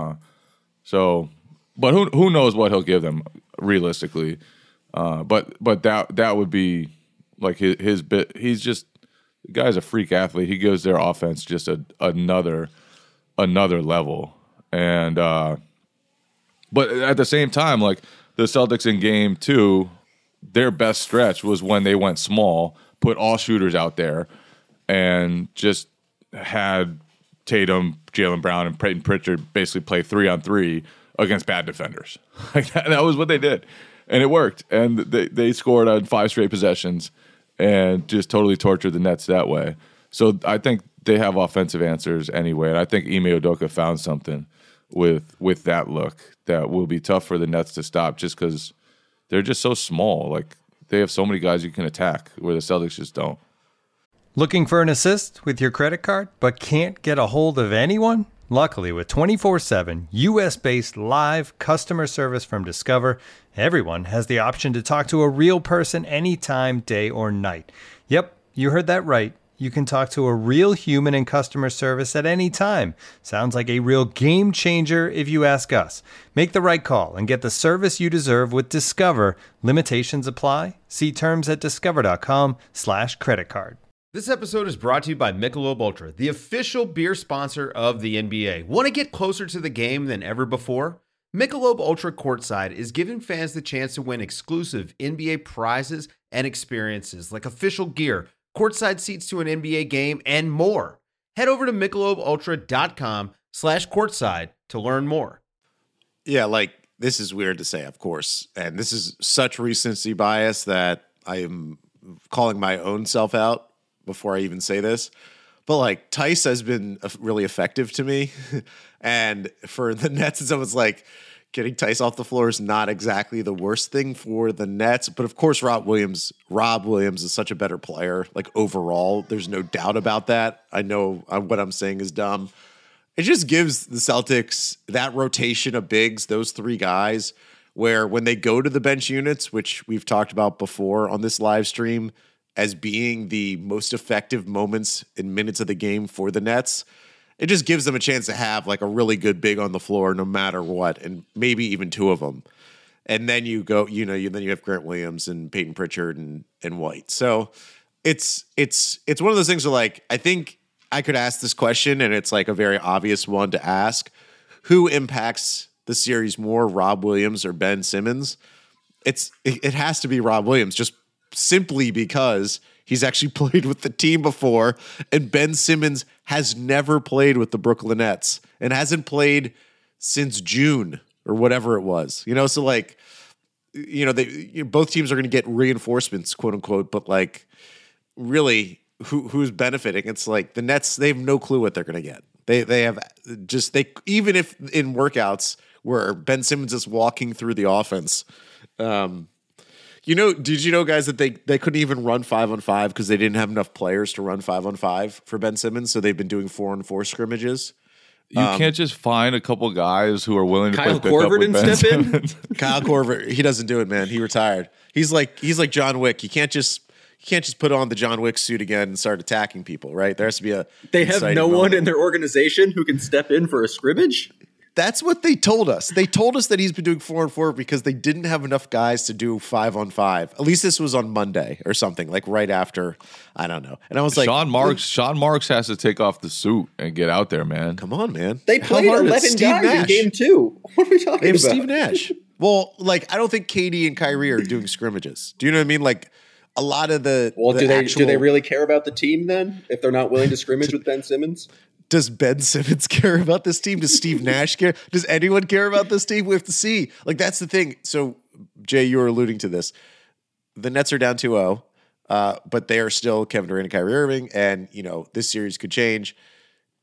But who knows what he'll give them realistically? But that would be like his bit. He's just, the guy's a freak athlete. He gives their offense just another level. And but at the same time, like, the Celtics in game 2, their best stretch was when they went small, put all shooters out there, and just had Tatum, Jaylen Brown, and Peyton Pritchard basically play 3-on-3 against bad defenders. Like, that was what they did. And it worked. And they scored on 5 straight possessions and just totally tortured the Nets that way. So I think they have offensive answers anyway. And I think Ime Udoka found something with that look that will be tough for the Nets to stop, just because they're just so small. Like, they have so many guys you can attack where the Celtics just don't. Looking for an assist with your credit card but can't get a hold of anyone? Luckily, with 24/7 U.S.-based live customer service from Discover, everyone has the option to talk to a real person anytime, day or night. Yep, you heard that right. You can talk to a real human in customer service at any time. Sounds like a real game changer if you ask us. Make the right call and get the service you deserve with Discover. Limitations apply. See terms at discover.com/creditcard. This episode is brought to you by Michelob Ultra, the official beer sponsor of the NBA. Want to get closer to the game than ever before? Michelob Ultra Courtside is giving fans the chance to win exclusive NBA prizes and experiences like official gear, courtside seats to an NBA game, and more. Head over to MichelobUltra.com/courtside to learn more. Yeah, like, this is weird to say, of course. And this is such recency bias that I am calling my own self out before I even say this. But, like, Tice has been really effective to me. And for the Nets, it's almost like getting Tice off the floor is not exactly the worst thing for the Nets. But, of course, Rob Williams is such a better player. Like, overall, there's no doubt about that. I know what I'm saying is dumb. It just gives the Celtics that rotation of bigs, those 3 guys, where when they go to the bench units, which we've talked about before on this live stream, as being the most effective moments and minutes of the game for the Nets, it just gives them a chance to have, like, a really good big on the floor no matter what, and maybe even 2 of them. And then you go, then you have Grant Williams and Peyton Pritchard and White. So it's one of those things where, like, I think I could ask this question, and it's like a very obvious one to ask: who impacts the series more, Rob Williams or Ben Simmons? It has to be Rob Williams, just simply because he's actually played with the team before, and Ben Simmons has never played with the Brooklyn Nets and hasn't played since June or whatever it was. So, like, both teams are going to get reinforcements, quote unquote, but, like, really, who's benefiting? It's like the Nets, they have no clue what they're going to get. They even if in workouts where Ben Simmons is walking through the offense, did you know, guys, that they couldn't even run 5-on-5 because they didn't have enough players to run 5-on-5 for Ben Simmons? So they've been doing 4-on-4 scrimmages. You can't just find a couple guys who are willing to Kyle play pickup with Ben Simmons. Kyle Korver, he doesn't do it, man. He retired. He's like John Wick. You can't just put on the John Wick suit again and start attacking people, right? There has to be a. They have no one in their organization who can step in for a scrimmage. That's what they told us. They told us that he's been doing 4-on-4 because they didn't have enough guys to do 5-on-5. At least this was on Monday or something, like right after. I don't know. And I was like, Sean Marks has to take off the suit and get out there, man. Come on, man. They played 11 guys in game 2. What are we talking about? Steve Nash. Well, like, I don't think KD and Kyrie are doing scrimmages. Do you know what I mean? Like, a lot of the. Well, do they really care about the team then? If they're not willing to scrimmage with Ben Simmons? Does Ben Simmons care about this team? Does Steve Nash care? Does anyone care about this team? We have to see. Like, that's the thing. So, Jay, you were alluding to this. The Nets are down 2-0, but they are still Kevin Durant and Kyrie Irving, and, this series could change.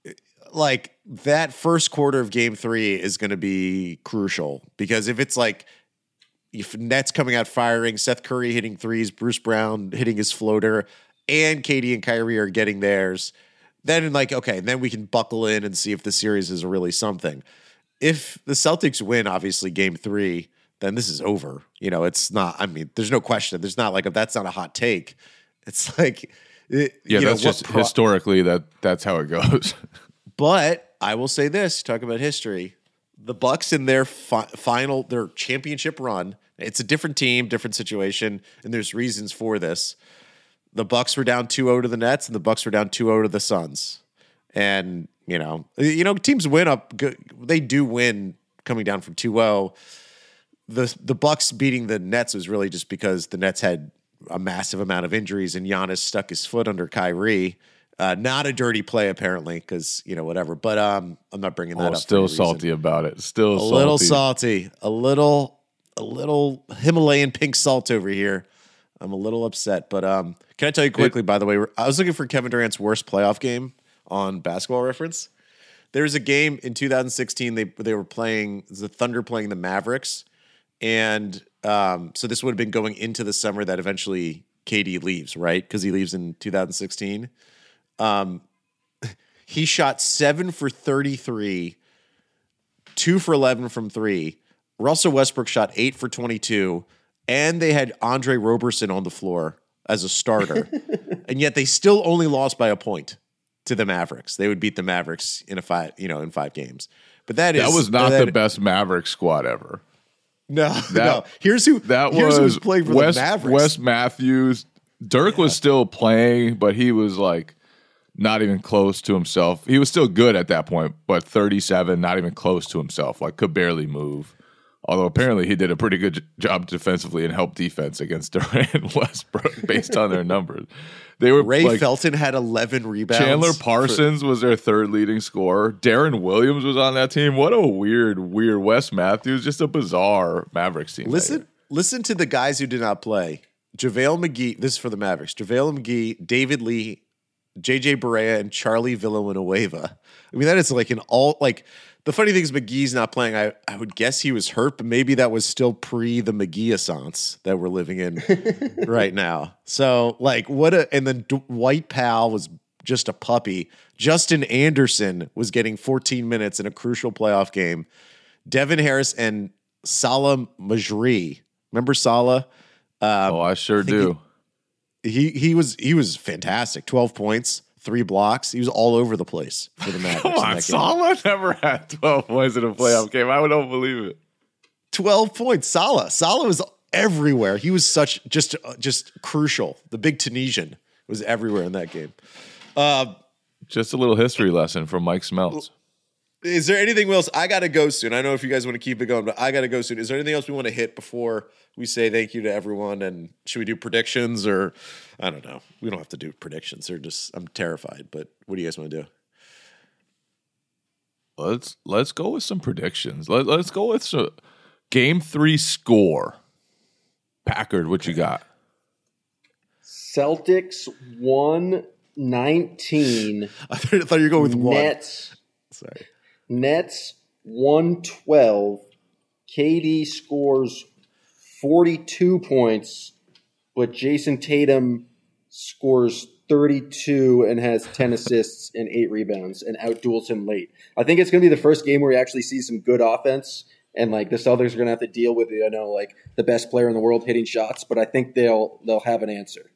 like that first quarter of game 3 is going to be crucial, because if it's like, if Nets coming out firing, Seth Curry hitting threes, Bruce Brown hitting his floater, and KD and Kyrie are getting theirs, then like, okay, then we can buckle in and see if the series is really something. If the Celtics win, obviously game 3, then this is over. You know, it's not, I mean, there's no question. There's not like, that's not a hot take. It's like, that's just historically that's how it goes. But I will say this, talk about history. The Bucks in their their championship run, it's a different team, different situation, and there's reasons for this. The Bucks were down 2-0 to the Nets, and the Bucks were down 2-0 to the Suns. And, you know, teams win up. They do win coming down from 2-0. The Bucks beating the Nets was really just because the Nets had a massive amount of injuries, and Giannis stuck his foot under Kyrie. Not a dirty play, apparently, because, whatever. But I'm not bringing that up. Still salty about it. Still a little salty. A little Himalayan pink salt over here. I'm a little upset. But can I tell you quickly, by the way, I was looking for Kevin Durant's worst playoff game on Basketball Reference. There's a game in 2016. They were playing the Thunder playing the Mavericks. And so this would have been going into the summer that eventually KD leaves, right? Because he leaves in 2016. He shot 7 for 33, 2 for 11 from 3. Russell Westbrook shot 8 for 22, and they had Andre Roberson on the floor as a starter. And yet they still only lost by a point to the Mavericks. They would beat the Mavericks in 5 games. But that was not the best Mavericks squad ever. No. Here's who was playing for the Mavericks. Wes Matthews. Dirk was still playing, but he was like not even close to himself. He was still good at that point, but 37, not even close to himself. Like, could barely move. Although apparently he did a pretty good job defensively and helped defense against Durant and Westbrook based on their numbers. They were Ray Felton had 11 rebounds. Chandler Parsons was their third leading scorer. Darren Williams was on that team. What a weird Wes Matthews. Just a bizarre Mavericks team. Listen to the guys who did not play. JaVale McGee, this is for the Mavericks. JaVale McGee, David Lee, JJ Barea, and Charlie Villanueva. I mean, that is like the funny thing is McGee's not playing. I would guess he was hurt, but maybe that was still pre the McGee-assance that we're living in right now. So and then White Pal was just a puppy. Justin Anderson was getting 14 minutes in a crucial playoff game. Devin Harris and Salah Majri. Remember Salah? I sure do. He was fantastic. 12 points. 3 blocks. He was all over the place for the Mavericks. Come on, Salah never had 12 points in a playoff game. I don't believe it. 12 points. Salah was everywhere. He was just crucial. The big Tunisian was everywhere in that game. Just a little history lesson from Mike Smeltz. Is there anything else? I got to go soon. I know if you guys want to keep it going, but I got to go soon. Is there anything else we want to hit before we say thank you to everyone? And should we do predictions, or I don't know. We don't have to do predictions. I'm terrified, but what do you guys want to do? Let's go with some predictions. Let's go with some game 3 score. Packard, what you got? Celtics 119. I thought you were going with Nets. Sorry. Nets 112. KD scores 42 points, but Jason Tatum scores 32 and has 10 assists and 8 rebounds and outduels him late. I think it's going to be the first game where we actually see some good offense, and the Celtics are going to have to deal with the best player in the world hitting shots, but I think they'll have an answer.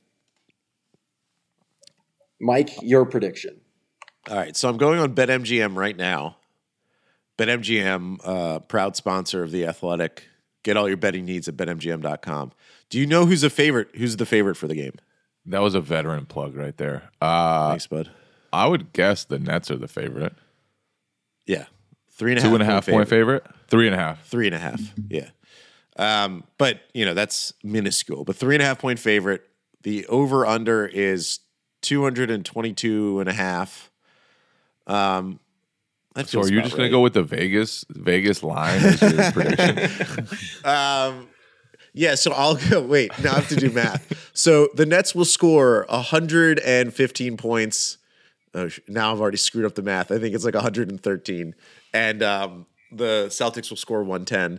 Mike, your prediction. All right, so I'm going on BetMGM right now. BetMGM, proud sponsor of The Athletic. Get all your betting needs at BetMGM.com. Do you know who's the favorite for the game? That was a veteran plug right there. Thanks, bud. I would guess the Nets are the favorite. Yeah. 3.5 2.5 point favorite? 3.5. 3.5, yeah. But, that's minuscule. But 3.5 point favorite. The over-under is 222.5. So are you just going to go with the Vegas line as your prediction? Yeah, so I'll go. Wait, now I have to do math. So the Nets will score 115 points now I've already screwed up the math. I think it's like 113, and the Celtics will score 110.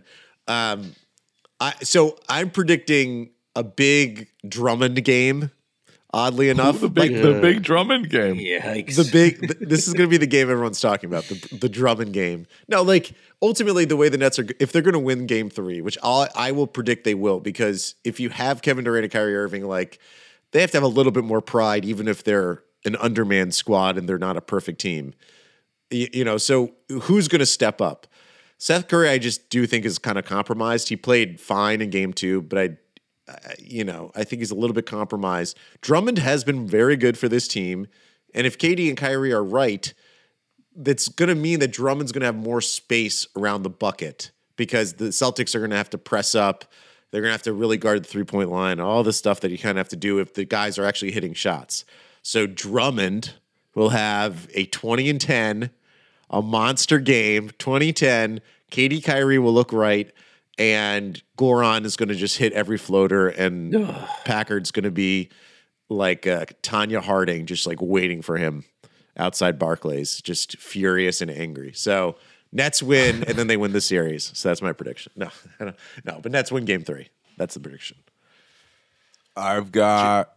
So I'm predicting a big Drummond game. Oddly enough, the big Drummond game. Yikes. This is going to be the game everyone's talking about, the Drummond game. No, like ultimately the way the Nets are, if they're going to win Game 3, which I will predict they will, because if you have Kevin Durant and Kyrie Irving, like they have to have a little bit more pride, even if they're an undermanned squad and they're not a perfect team. So who's going to step up? Seth Curry, I just do think is kind of compromised. He played fine in Game 2, but I think he's a little bit compromised. Drummond has been very good for this team. And if KD and Kyrie are right, that's going to mean that Drummond's going to have more space around the bucket because the Celtics are going to have to press up. They're going to have to really guard the three-point line, all the stuff that you kind of have to do if the guys are actually hitting shots. So Drummond will have a 20-10, a monster game, 20-10. KD, Kyrie will look right. And Goran is going to just hit every floater, and Packard's going to be like Tanya Harding, just like waiting for him outside Barclays, just furious and angry. So Nets win, and then they win the series. So that's my prediction. No, but Nets win Game 3. That's the prediction. I've got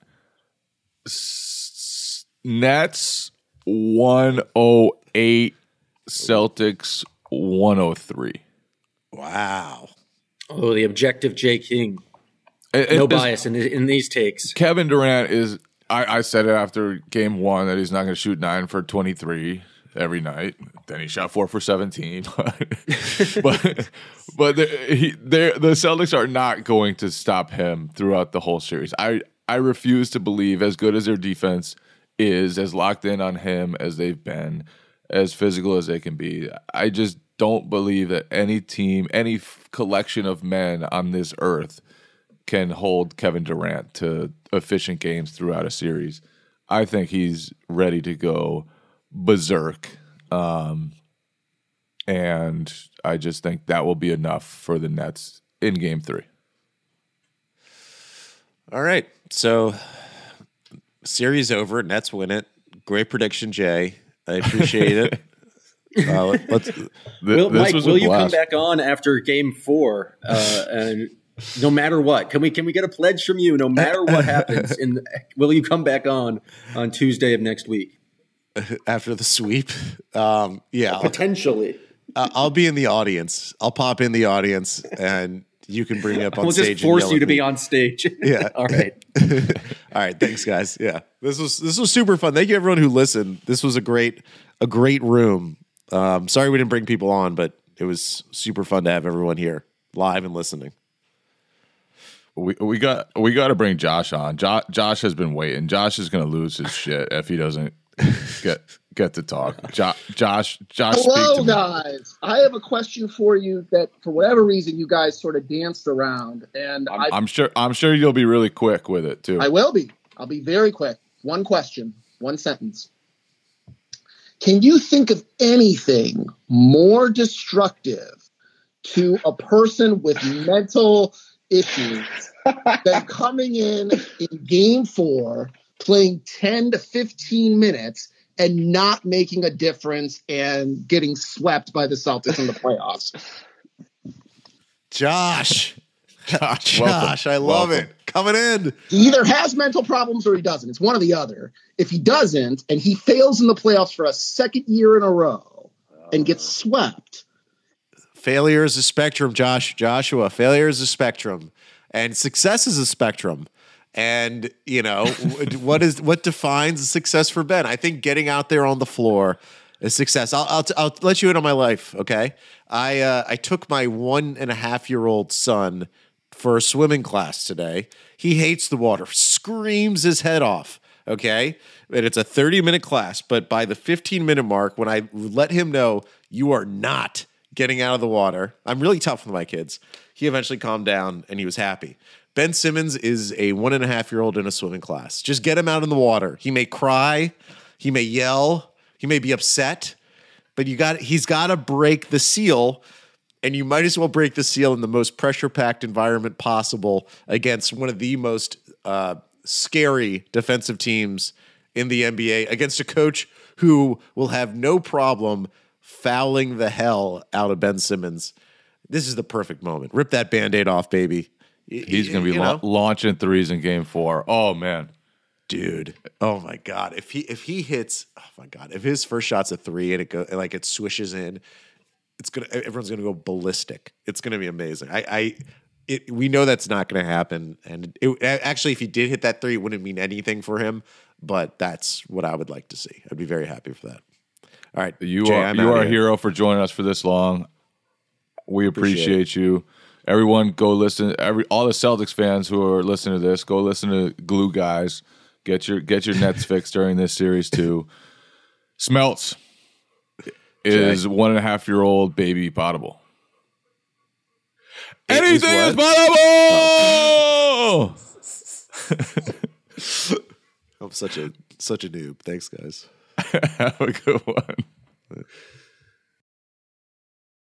Nets 108, Celtics 103. Wow. Oh, the objective Jay King. No bias in these takes. Kevin Durant is, I said it after Game 1 that he's not going to shoot 9 for 23 every night. Then he shot 4 for 17. but the Celtics are not going to stop him throughout the whole series. I refuse to believe, as good as their defense is, as locked in on him as they've been, as physical as they can be, I just don't believe that any team, any collection of men on this earth can hold Kevin Durant to efficient games throughout a series. I think he's ready to go berserk. And I just think that will be enough for the Nets in Game 3. All right. So series over. Nets win it. Great prediction, Jay. I appreciate it. Mike, will you come back on after Game 4? And no matter what, can we get a pledge from you? No matter what happens, will you come back on Tuesday of next week after the sweep? Yeah, potentially. I'll be in the audience. I'll pop in the audience, and you can bring me up on stage. We'll just force you to be on stage. Yeah. All right. All right. Thanks, guys. Yeah, this was super fun. Thank you, everyone who listened. This was a great room. Sorry we didn't bring people on, but it was super fun to have everyone here live and listening. We got to bring Josh on. Josh has been waiting. Josh is going to lose his shit if he doesn't get to talk. Josh. Hello, guys. I have a question for you that, for whatever reason, you guys sort of danced around, and I'm sure you'll be really quick with it too. I will be. I'll be very quick. One question, one sentence. Can you think of anything more destructive to a person with mental issues than coming in Game 4, playing 10 to 15 minutes and not making a difference and getting swept by the Celtics in the playoffs? Josh, I love it. Coming in. He either has mental problems or he doesn't. It's one or the other. If he doesn't, and he fails in the playoffs for a second year in a row and gets swept. Failure is a spectrum, Joshua. Failure is a spectrum. And success is a spectrum. And, what defines success for Ben? I think getting out there on the floor is success. I'll let you in on my life, okay? I took my 1.5-year-old son for a swimming class today. He hates the water, screams his head off, okay? And it's a 30-minute class, but by the 15-minute mark, when I let him know you are not getting out of the water, I'm really tough with my kids, he eventually calmed down and he was happy. Ben Simmons is a 1.5-year-old in a swimming class. Just get him out in the water. He may cry, he may yell, he may be upset, but he's got to break the seal. And you might as well break the seal in the most pressure-packed environment possible against one of the most scary defensive teams in the NBA, against a coach who will have no problem fouling the hell out of Ben Simmons. This is the perfect moment. Rip that Band-Aid off, baby. He's going to be launching threes in game 4. Oh, man. Dude. Oh, my God. If he hits, oh, my God. If his first shot's a 3 and it swishes in, everyone's going to go ballistic. It's going to be amazing. We know that's not going to happen. And actually, if he did hit that 3, it wouldn't mean anything for him. But that's what I would like to see. I'd be very happy for that. All right. You are a hero for joining us for this long. We appreciate you. Everyone, go listen. All the Celtics fans who are listening to this, go listen to Glue Guys. Get your Nets fixed during this series too. Smelts is 1.5-year-old baby potable. Anything is potable. I'm such a noob. Thanks, guys. Have a good one.